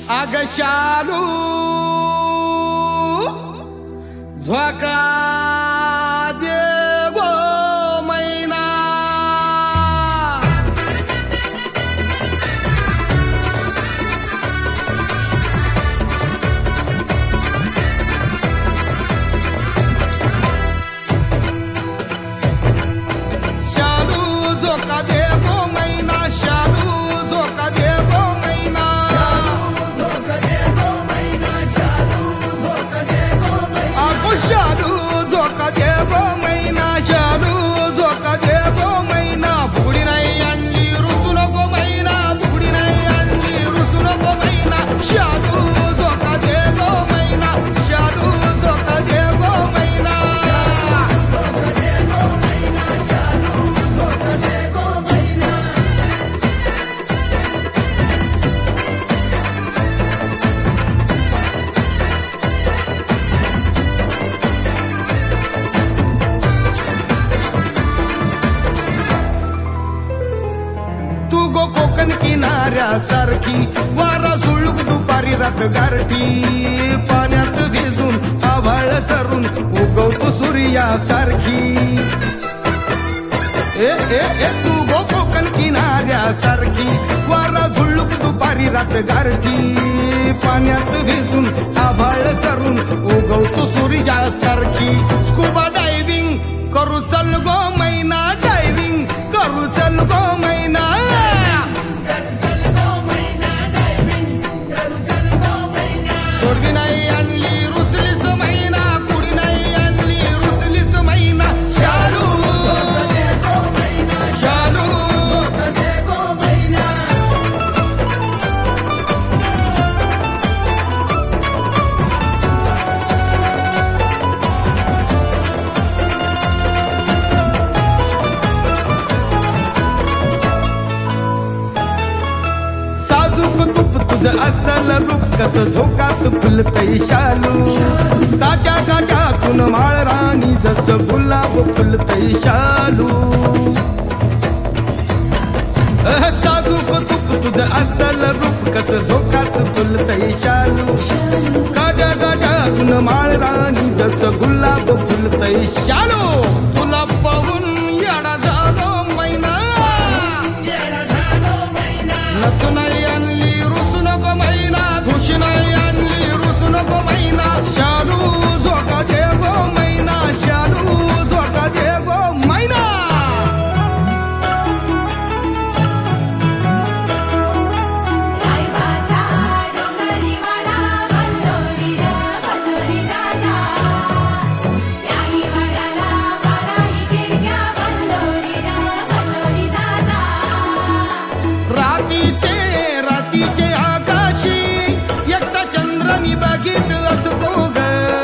आग शालू झोका दे गो मैना शालू झोका दे गो मैना शालू झोका दे गो मैना शालू झोका दे गो मैना शालू झोका दे गो मैना बुडी नाही आणली रुसू नको मैना बुडी नाही आणली रुसू नको मैना शालू झोका दे गो मैना शालू झोका दे गो मैना तू गो कोकण किनाऱ्यासारखी वारा झुळूक दुपारी रात गारठी पाण्यात भिजून आभाळ सरून उगवतो सूर्यासारखी ए ए ए तू गो कोकण किनाऱ्यासारखी वारा झुळूक दुपारी रात गारठी पाण्यात भिजून आभाळ सरून उगवतो सूर्यासारखी स्कुबा डायव्हिंग करू चल गो मैना डायव्हिंग करू चल गो मैना तोडगी नाही आणली रुसलीस मैना कुडी नाही आणली रुसलीस मैना शालू शालू साजूक तूप तुझं असल रूप कस झोकात फुलतय शालू काट्या काट्यातून माळ राणी जसं गुलाब फुलतय शालू साजूक तूप तुझं असल रूप कस झोकात फुलतय शालू काट्या काट्यातून माळ राणी जसं गुलाब फुलतय शालू तुला पाहून येडा झालो मैना नच नाही आणली रुसू नको मैना खुशी नाही आणली रुसू नको मैना शालू झोका दे गो मैना शालू झोका दे गो मैना रातीचे आकाशी एकटा चंद्र मी बघित असतो ग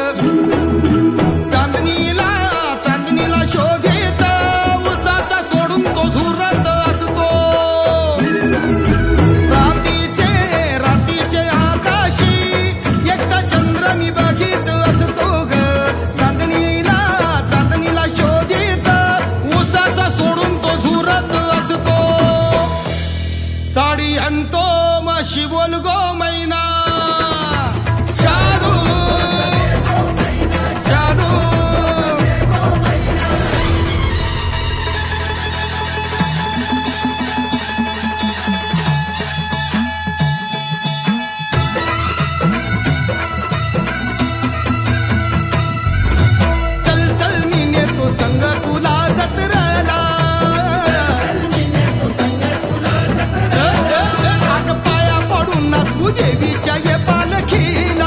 चांदणीला शोधित उसाचा सोडून तो झुरत असतो रातीचे आकाशी एकटा चंद्र मी बघित असतो ग चांदणीला शोधित उसाचा सोडून तो झुरत असतो साडी आणतो माशी बोल गो मैना शालू शालू चल चल मी नेतो संग तुला जत्रेला पाया पडून ना तू देवीच्या ये पालखीला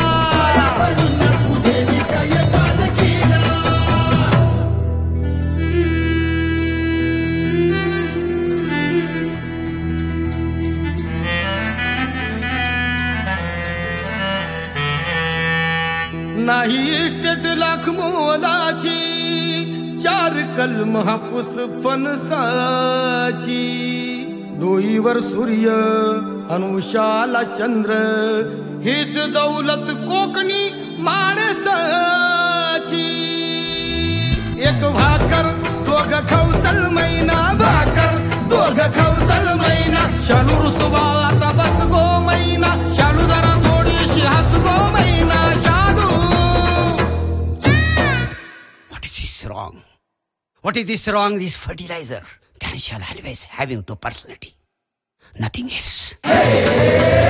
नाही इस्टेट लाख मोलाची चार कलम हापूस फणसाची डोईवर सूर्य अनुषाला चंद्र हीच दौलत कोकणी माणसाची एक भाकर दोघ खाऊ चल मैना भाकर दोघ खाऊ चल मैना शालू रुसवा आता बस गो मैना शालू this wrong? What is this wrong? This fertilizer. Can shall always having two personality. Nothing else.